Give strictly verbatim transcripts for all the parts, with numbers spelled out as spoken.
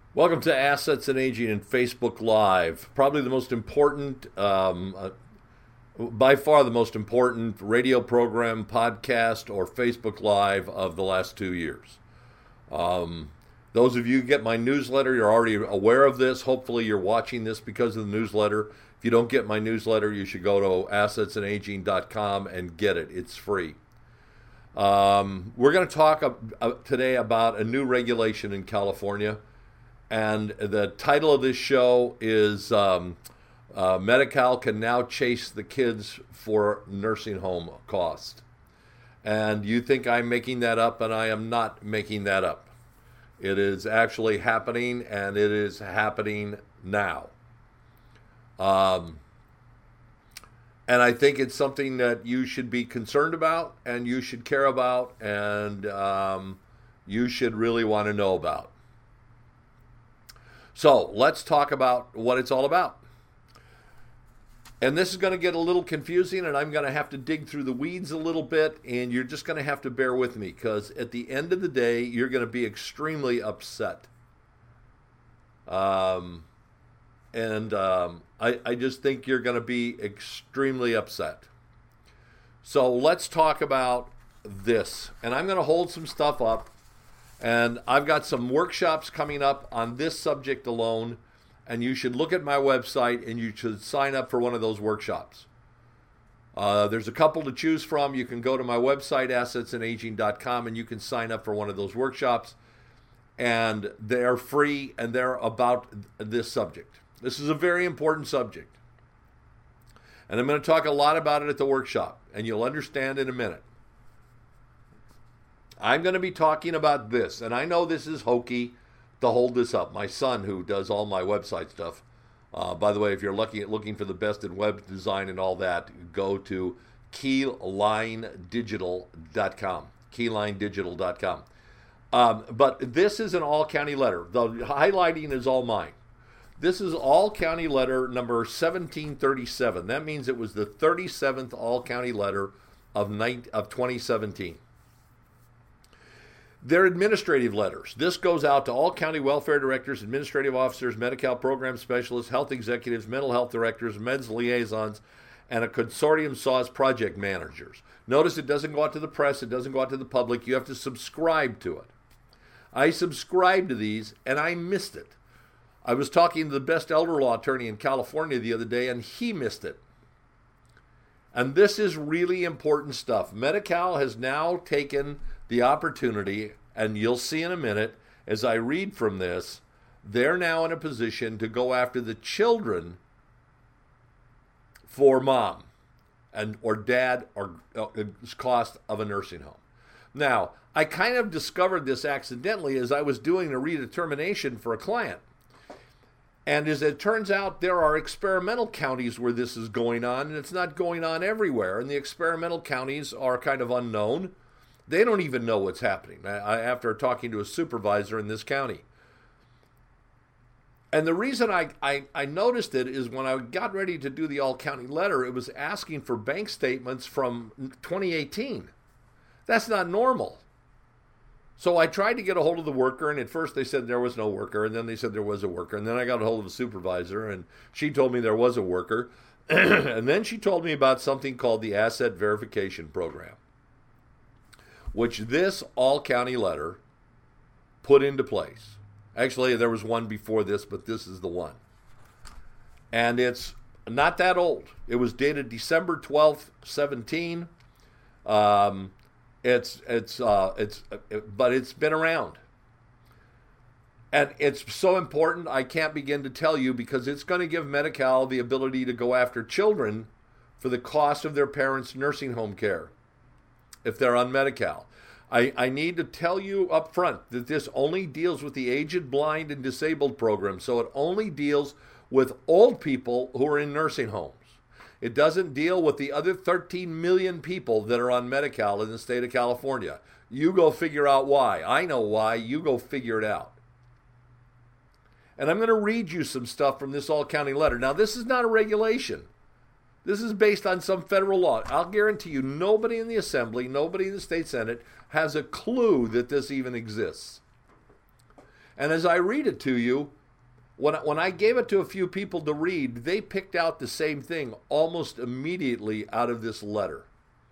Welcome to Assets and Aging and Facebook Live. Probably the most important, um, uh, by far the most important radio program, podcast, or Facebook Live of the last two years. Um, those of you who get my newsletter, you're already aware of this. Hopefully you're watching this because of the newsletter. If you don't get my newsletter, you should go to assets and aging dot com and get it. It's free. Um, we're going to talk uh, today about a new regulation in California. And the title of this show is um, uh, Medi-Cal can now chase the kids for nursing home cost. And you think I'm making that up, and I am not making that up. It is actually happening, and it is happening now. Um, and I think it's something that you should be concerned about, and you should care about, and um, you should really want to know about. So let's talk about what it's all about. And this is going to get a little confusing, and I'm going to have to dig through the weeds a little bit, and you're just going to have to bear with me, because at the end of the day, you're going to be extremely upset. Um, and um, I, I just think you're going to be extremely upset. So let's talk about this. And I'm going to hold some stuff up. And I've got some workshops coming up on this subject alone, and you should look at my website and you should sign up for one of those workshops. Uh, there's a couple to choose from. You can go to my website, assets and aging dot com, and you can sign up for one of those workshops. And they're free, and they're about this subject. This is a very important subject. And I'm going to talk a lot about it at the workshop, and you'll understand in a minute. I'm going to be talking about this, and I know this is hokey to hold this up. My son, who does all my website stuff, uh, by the way, if you're looking at looking for the best in web design and all that, go to keyline digital dot com, keyline digital dot com. Um, but this is an all-county letter. The highlighting is all mine. This is all-county letter number seventeen thirty-seven. That means it was the thirty-seventh all-county letter of, of twenty seventeen. They're administrative letters. This goes out to all county welfare directors, administrative officers, Medi-Cal program specialists, health executives, mental health directors, meds liaisons, and a consortium S A W S project managers. Notice it doesn't go out to the press. It doesn't go out to the public. You have to subscribe to it. I subscribed to these, and I missed it. I was talking to the best elder law attorney in California the other day, and he missed it. And this is really important stuff. Medi-Cal has now taken the opportunity, and you'll see in a minute as I read from this, they're now in a position to go after the children for mom and or dad or uh, cost of a nursing home. Now, I kind of discovered this accidentally as I was doing a redetermination for a client. And as it turns out, there are experimental counties where this is going on, and it's not going on everywhere. And the experimental counties are kind of unknown. They don't even know what's happening, I, after talking to a supervisor in this county. And the reason I, I, I noticed it is when I got ready to do the all-county letter, it was asking for bank statements from twenty eighteen. That's not normal. So I tried to get a hold of the worker, and at first they said there was no worker, and then they said there was a worker, and then I got a hold of the supervisor, and she told me there was a worker. And then she told me about something called the Asset Verification Program, which this all-county letter put into place. Actually, there was one before this, but this is the one. And it's not that old. It was dated December twelfth, seventeen. Um, it's it's uh, it's, it, but it's been around, and it's so important. I can't begin to tell you because it's going to give Medi-Cal the ability to go after children for the cost of their parents' nursing home care if they're on Medi-Cal. I, I need to tell you up front that this only deals with the aged, blind, and disabled program. So it only deals with old people who are in nursing homes. It doesn't deal with the other thirteen million people that are on Medi-Cal in the state of California. You go figure out why. I know why. You go figure it out. And I'm going to read you some stuff from this all-county letter. Now, this is not a regulation. This is based on some federal law. I'll guarantee you nobody in the Assembly, nobody in the State Senate has a clue that this even exists. And as I read it to you, when, when I gave it to a few people to read, they picked out the same thing almost immediately out of this letter.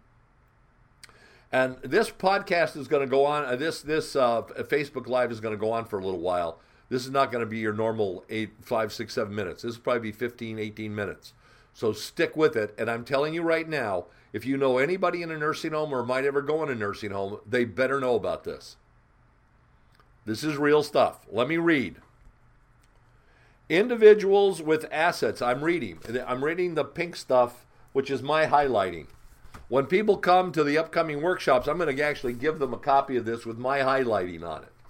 And this podcast is going to go on, uh, this this uh, Facebook Live is going to go on for a little while. This is not going to be your normal eight, five, six, seven minutes. This will probably be fifteen, eighteen minutes. So stick with it. And I'm telling you right now, if you know anybody in a nursing home or might ever go in a nursing home, they better know about this. This is real stuff. Let me read. Individuals with assets. I'm reading. I'm reading the pink stuff, which is my highlighting. When people come to the upcoming workshops, I'm going to actually give them a copy of this with my highlighting on it,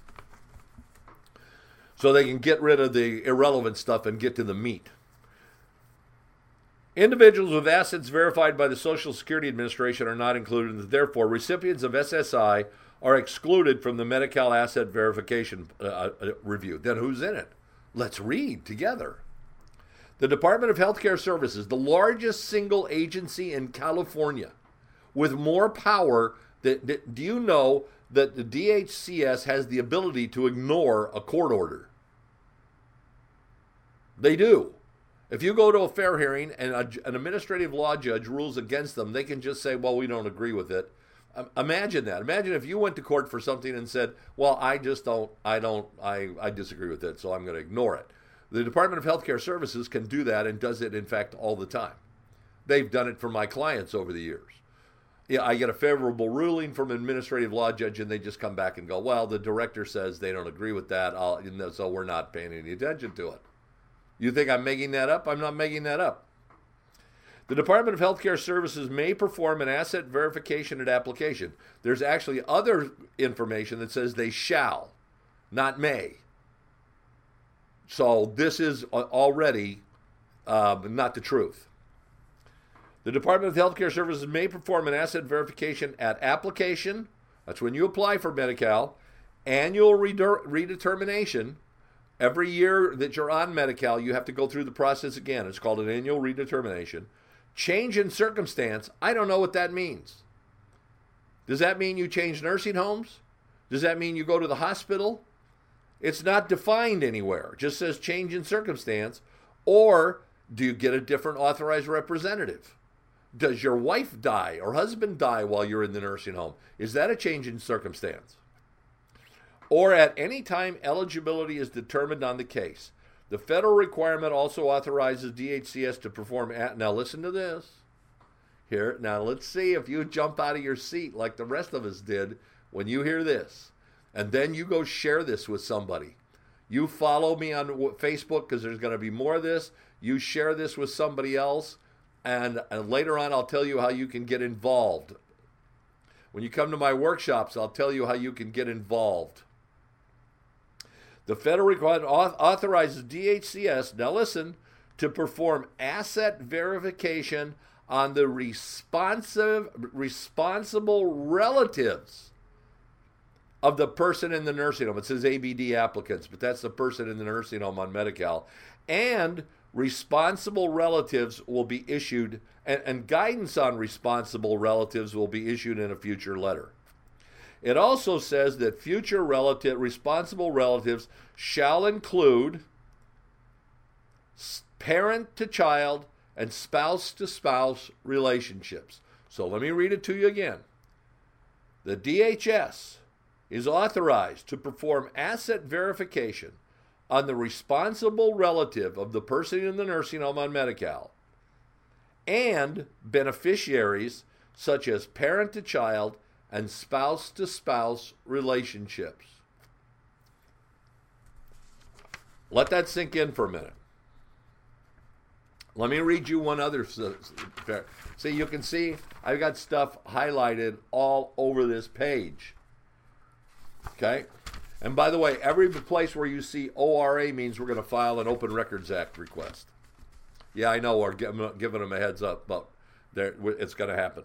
so they can get rid of the irrelevant stuff and get to the meat. Individuals with assets verified by the Social Security Administration are not included. Therefore, recipients of S S I are excluded from the Medi-Cal Asset Verification uh, Review. Then who's in it? Let's read together. The Department of Healthcare Services, the largest single agency in California, with more power. That, that, do you know that the D H C S has the ability to ignore a court order? They do. If you go to a fair hearing and a, an administrative law judge rules against them, they can just say, well, we don't agree with it. Um, imagine that. Imagine if you went to court for something and said, well, I just don't, I don't, I, I disagree with it, so I'm going to ignore it. The Department of Healthcare Services can do that and does it, in fact, all the time. They've done it for my clients over the years. Yeah, I get a favorable ruling from an administrative law judge, and they just come back and go, well, the director says they don't agree with that, I'll, so we're not paying any attention to it. You think I'm making that up? I'm not making that up. The Department of Healthcare Services may perform an asset verification at application. There's actually other information that says they shall, not may. So this is already uh, not the truth. The Department of Healthcare Services may perform an asset verification at application. That's when you apply for Medi-Cal. Annual reder- redetermination. Every year that you're on Medi-Cal, you have to go through the process again. It's called an annual redetermination. Change in circumstance. I don't know what that means. Does that mean you change nursing homes? Does that mean you go to the hospital? It's not defined anywhere. It just says change in circumstance. Or do you get a different authorized representative? Does your wife die or husband die while you're in the nursing home? Is that a change in circumstance? Or at any time eligibility is determined on the case. The federal requirement also authorizes D H C S to perform, at, now listen to this. Here, now let's see if you jump out of your seat like the rest of us did when you hear this. And then you go share this with somebody. You follow me on Facebook because there's going to be more of this. You share this with somebody else. And, and later on, I'll tell you how you can get involved. When you come to my workshops, I'll tell you how you can get involved. The federal requirement authorizes D H C S, now listen, to perform asset verification on the responsive, responsible relatives of the person in the nursing home. It says A B D applicants, but that's the person in the nursing home on Medi-Cal. And responsible relatives will be issued, and, and guidance on responsible relatives will be issued in a future letter. It also says that future relative, responsible relatives shall include parent to child and spouse to spouse relationships. So let me read it to you again. The D H S is authorized to perform asset verification on the responsible relative of the person in the nursing home on Medi-Cal and beneficiaries such as parent to child and spouse-to-spouse relationships. Let that sink in for a minute. Let me read you one other. See, you can see I've got stuff highlighted all over this page. Okay? And by the way, every place where you see O R A means we're going to file an Open Records Act request. Yeah, I know, we're giving them a heads up, but it's going to happen.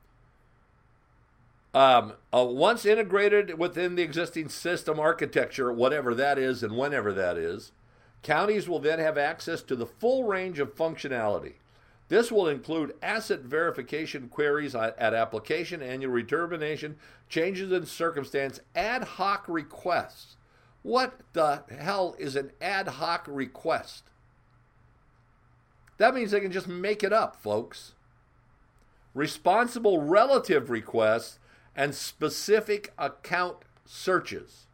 Um, uh, once integrated within the existing system architecture, whatever that is and whenever that is, counties will then have access to the full range of functionality. This will include asset verification queries at application, annual redetermination, changes in circumstance, ad hoc requests, What the hell is an ad hoc request? That means they can just make it up, folks. Responsible relative requests and specific account searches.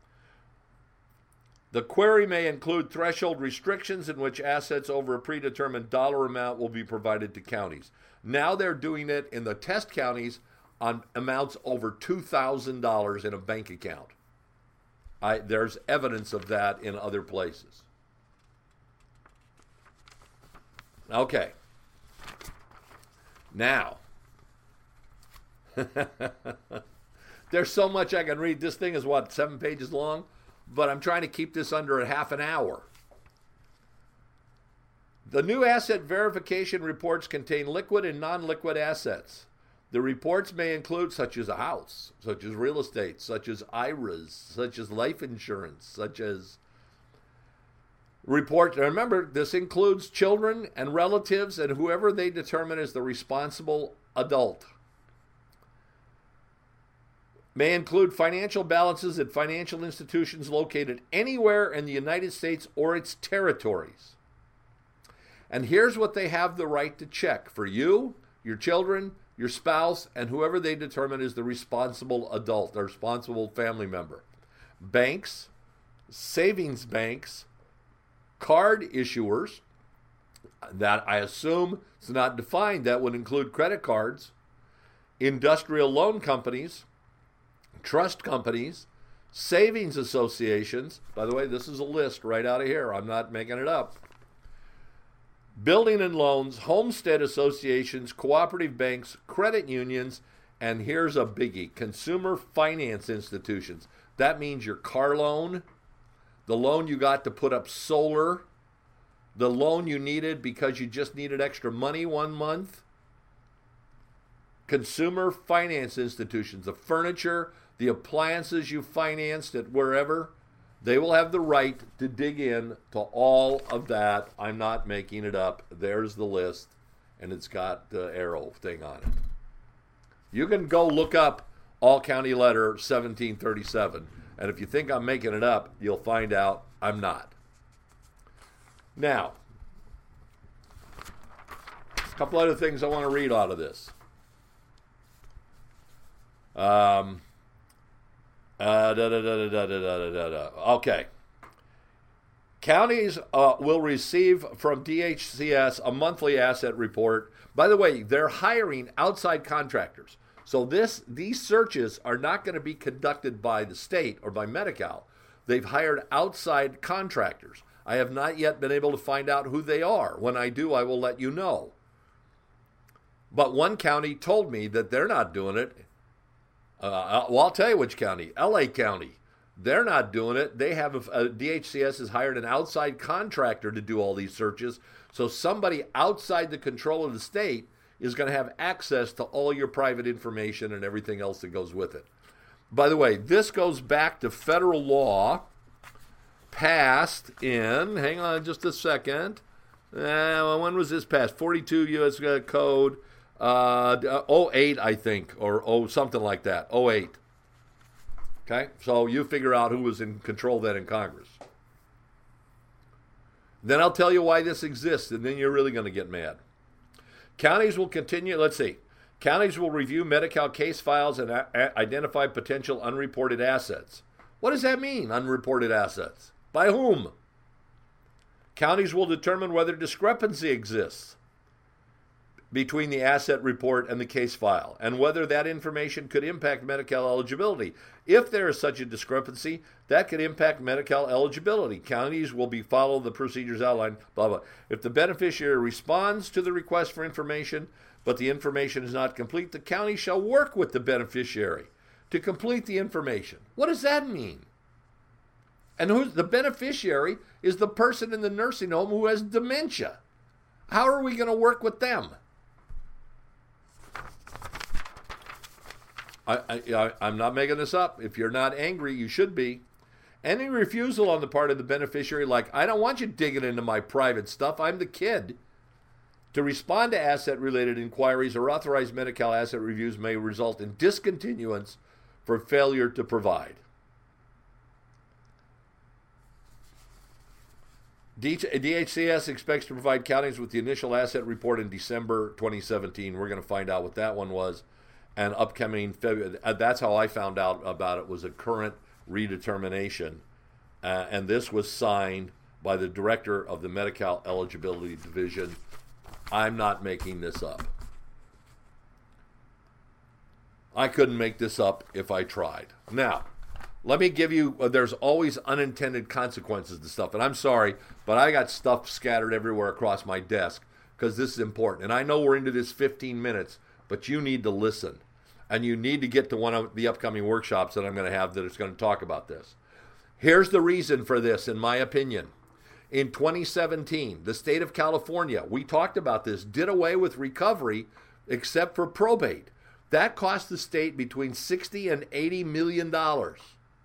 The query may include threshold restrictions in which assets over a predetermined dollar amount will be provided to counties. Now they're doing it in the test counties on amounts over two thousand dollars in a bank account. I, there's evidence of that in other places. Okay. Now, there's so much I can read. This thing is, what, seven pages long? But I'm trying to keep this under a half an hour. The new asset verification reports contain liquid and non-liquid assets. The reports may include such as a house, such as real estate, such as I R As, such as life insurance, such as report. Remember, this includes children and relatives and whoever they determine as the responsible adult. May include financial balances at financial institutions located anywhere in the United States or its territories. And here's what they have the right to check for you, your children, your spouse, and whoever they determine is the responsible adult, the responsible family member. Banks, savings banks, card issuers, that I assume is not defined, that would include credit cards, industrial loan companies, trust companies, savings associations. By the way, this is a list right out of here. I'm not making it up. Building and loans, homestead associations, cooperative banks, credit unions, and here's a biggie, consumer finance institutions. That means your car loan, the loan you got to put up solar, the loan you needed because you just needed extra money one month. Consumer finance institutions, the furniture, the appliances you financed at wherever, they will have the right to dig in to all of that. I'm not making it up. There's the list, and it's got the arrow thing on it. You can go look up All County Letter seventeen thirty-seven, and if you think I'm making it up, you'll find out I'm not. Now, a couple other things I want to read out of this. Um... Uh, da, da, da, da, da, da, da, da. Okay. Counties uh, will receive from D H C S a monthly asset report. By the way, they're hiring outside contractors. So this these searches are not going to be conducted by the state or by Medi-Cal. They've hired outside contractors. I have not yet been able to find out who they are. When I do, I will let you know. But one county told me that they're not doing it. Uh, well, I'll tell you which county. L A County. They're not doing it. They have a, a D H C S has hired an outside contractor to do all these searches. So somebody outside the control of the state is going to have access to all your private information and everything else that goes with it. By the way, this goes back to federal law passed in, hang on just a second. Uh, when was this passed? forty-two U S Code. Uh, oh eight, I think, or oh something like that. oh eight. Okay, so you figure out who was in control then in Congress. Then I'll tell you why this exists, and then you're really going to get mad. Counties will continue. Let's see. Counties will review Medi-Cal case files and a- identify potential unreported assets. What does that mean, unreported assets? By whom? Counties will determine whether discrepancy exists between the asset report and the case file, and whether that information could impact Medi-Cal eligibility. If there is such a discrepancy, that could impact Medi-Cal eligibility. Counties will be follow the procedures outlined, blah, blah. If the beneficiary responds to the request for information, but the information is not complete, the county shall work with the beneficiary to complete the information. What does that mean? And who's the beneficiary is the person in the nursing home who has dementia. How are we going to work with them? I, I, I'm not making this up. If you're not angry, you should be. Any refusal on the part of the beneficiary, like, I don't want you digging into my private stuff, I'm the kid, to respond to asset-related inquiries or authorize Medi-Cal asset reviews may result in discontinuance for failure to provide. D H C S expects to provide counties with the initial asset report in December twenty seventeen. We're going to find out what that one was. And upcoming February, that's how I found out about it, was a current redetermination. Uh, and this was signed by the director of the Medi-Cal Eligibility Division. I'm not making this up. I couldn't make this up if I tried. Now, let me give you, uh, there's always unintended consequences to stuff. And I'm sorry, but I got stuff scattered everywhere across my desk because this is important. And I know we're into this fifteen minutes, but you need to listen. And you need to get to one of the upcoming workshops that I'm going to have that is going to talk about this. Here's the reason for this, in my opinion. In twenty seventeen, the state of California, we talked about this, did away with recovery except for probate. That cost the state between sixty and eighty million dollars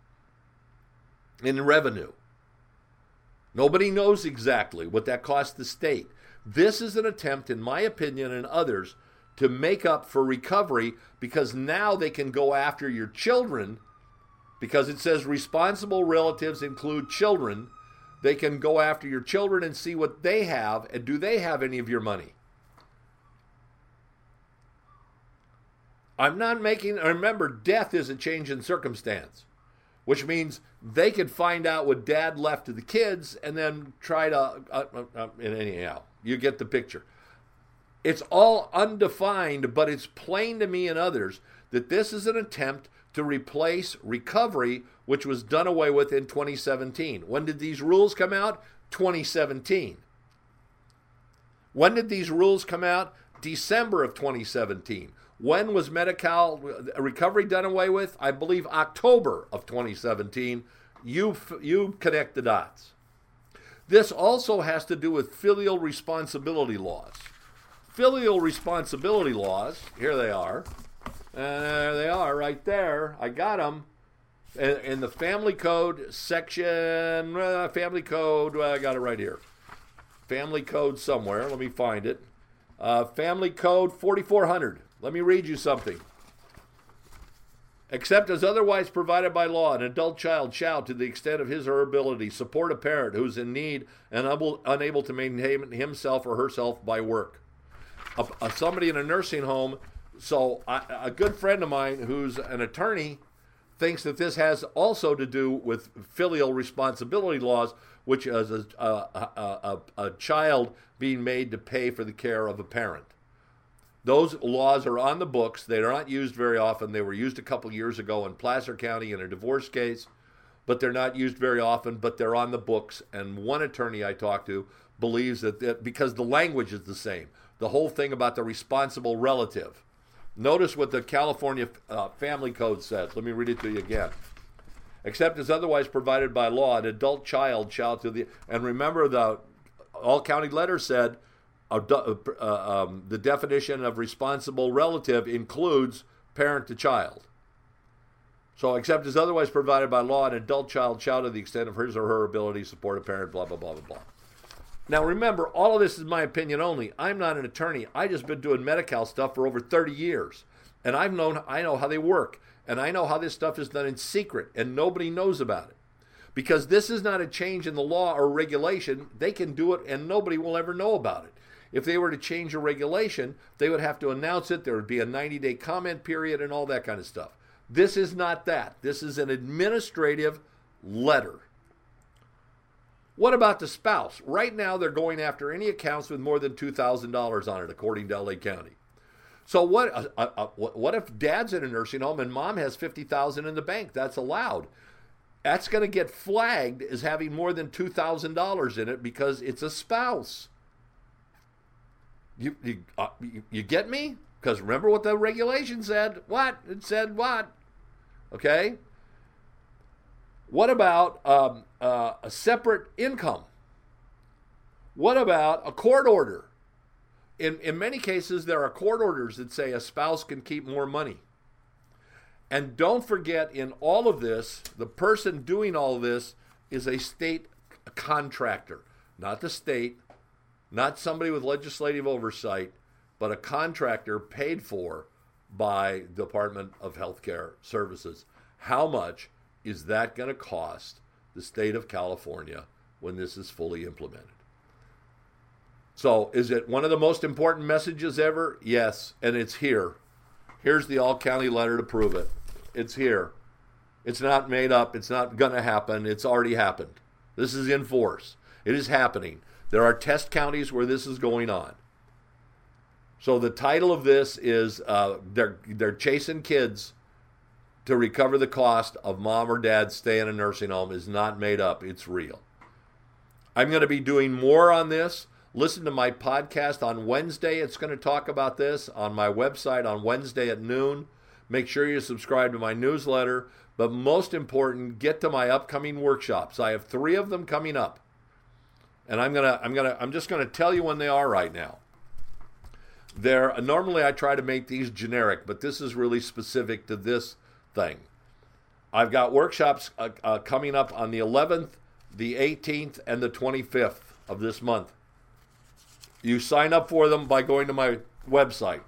in revenue. Nobody knows exactly what that cost the state. This is an attempt, in my opinion and others, to make up for recovery because now they can go after your children because it says responsible relatives include children. They can go after your children and see what they have, and do they have any of your money? I'm not making, remember, death is a change in circumstance, which means they could find out what dad left to the kids and then try to, uh, uh, uh, anyhow, you get the picture. It's all undefined, but it's plain to me and others that this is an attempt to replace recovery, which was done away with in twenty seventeen. When did these rules come out? twenty seventeen. When did these rules come out? December of twenty seventeen. When was Medi-Cal recovery done away with? I believe October of twenty seventeen. You, you connect the dots. This also has to do with filial responsibility laws. Filial responsibility laws, here they are. And there they are right there. I got them. In, in the Family Code section, uh, Family Code, well, I got it right here. Family Code somewhere. Let me find it. Uh, Family Code forty-four hundred. Let me read you something. Except as otherwise provided by law, an adult child shall, to the extent of his or her ability, support a parent who is in need and unable, unable to maintain himself or herself by work. A, a, somebody in a nursing home, so I, a good friend of mine who's an attorney thinks that this has also to do with filial responsibility laws, which is a, a, a, a, a child being made to pay for the care of a parent. Those laws are on the books. They are not used very often. They were used a couple years ago in Placer County in a divorce case, but they're not used very often, but they're on the books. And one attorney I talked to believes that, that because the language is the same, the whole thing about the responsible relative. Notice what the California uh, Family Code says. Let me read it to you again. Except as otherwise provided by law, an adult child shall to the, and remember the All County letter said, uh, uh, um, the definition of responsible relative includes parent to child. So except as otherwise provided by law, an adult child shall to the extent of his or her ability support a parent, blah, blah, blah, blah, blah. Now remember, all of this is my opinion only. I'm not an attorney. I just been doing Medi-Cal stuff for over thirty years. And I've known, I know how they work. And I know how this stuff is done in secret, and nobody knows about it. Because this is not a change in the law or regulation. They can do it, and nobody will ever know about it. If they were to change a regulation, they would have to announce it. There would be a ninety-day comment period and all that kind of stuff. This is not that. This is an administrative letter. What about the spouse? Right now, they're going after any accounts with more than two thousand dollars on it, according to L A County. So what uh, uh, what if dad's in a nursing home and mom has fifty thousand dollars in the bank? That's allowed. That's going to get flagged as having more than two thousand dollars in it because it's a spouse. You you, uh, you, you get me? Because remember what the regulation said. What? It said what? Okay? What about um, uh, a separate income? What about a court order? In, in many cases, there are court orders that say a spouse can keep more money. And don't forget, in all of this, the person doing all of this is a state contractor. Not the state, not somebody with legislative oversight, but a contractor paid for by the Department of Healthcare Services. How much is that going to cost the state of California when this is fully implemented. So is it one of the most important messages ever? Yes, and it's here. Here's the all-county letter to prove it. It's here. It's not made up. It's not going to happen. It's already happened. This is in force. It is happening. There are test counties where this is going on. So the title of this is uh, they're, they're chasing kids to recover the cost of mom or dad stay in a nursing home is not made up. It's real. I'm going to be doing more on this. Listen to my podcast on Wednesday. It's going to talk about this on my website on Wednesday at noon. Make sure you subscribe to my newsletter. But most important, get to my upcoming workshops. I have three of them coming up. And I'm gonna, I'm gonna, I'm just gonna tell you when they are right now. They're normally I try to make these generic, but this is really specific to this thing. I've got workshops uh, uh, coming up on the eleventh, the eighteenth, and the twenty-fifth of this month. You sign up for them by going to my website,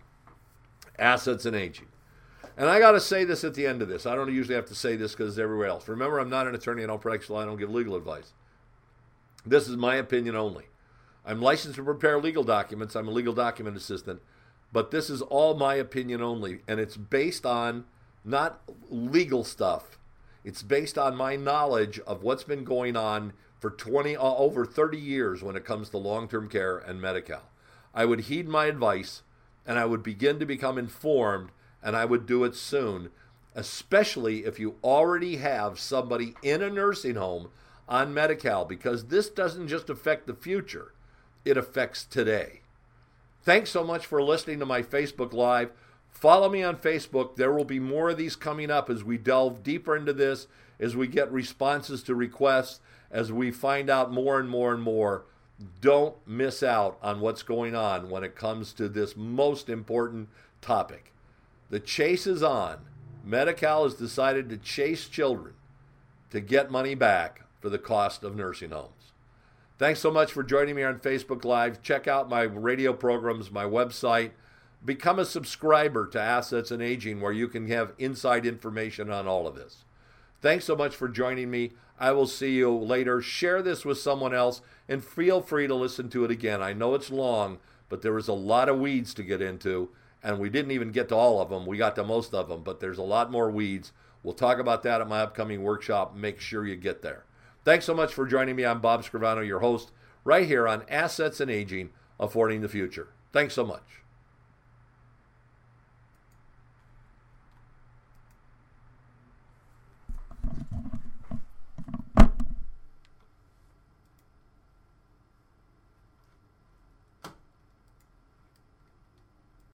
Assets and Aging. And I got to say this at the end of this. I don't usually have to say this because it's everywhere else. Remember, I'm not an attorney. I don't practice law. I don't give legal advice. This is my opinion only. I'm licensed to prepare legal documents. I'm a legal document assistant. But this is all my opinion only. And it's based on not legal stuff. It's based on my knowledge of what's been going on for twenty, uh, over thirty years when it comes to long-term care and Medi-Cal. I would heed my advice, and I would begin to become informed, and I would do it soon, especially if you already have somebody in a nursing home on Medi-Cal, because this doesn't just affect the future, it affects today. Thanks so much for listening to my Facebook Live. Follow me on Facebook. There will be more of these coming up as we delve deeper into this, as we get responses to requests, as we find out more and more and more. Don't miss out on what's going on when it comes to this most important topic. The chase is on. Medi-Cal has decided to chase children to get money back for the cost of nursing homes. Thanks so much for joining me on Facebook Live. Check out my radio programs, my website. Become a subscriber to Assets and Aging, where you can have inside information on all of this. Thanks so much for joining me. I will see you later. Share this with someone else, and feel free to listen to it again. I know it's long, but there is a lot of weeds to get into, and we didn't even get to all of them. We got to most of them, but there's a lot more weeds. We'll talk about that at my upcoming workshop. Make sure you get there. Thanks so much for joining me. I'm Bob Scrivano, your host, right here on Assets and Aging, Affording the Future. Thanks so much.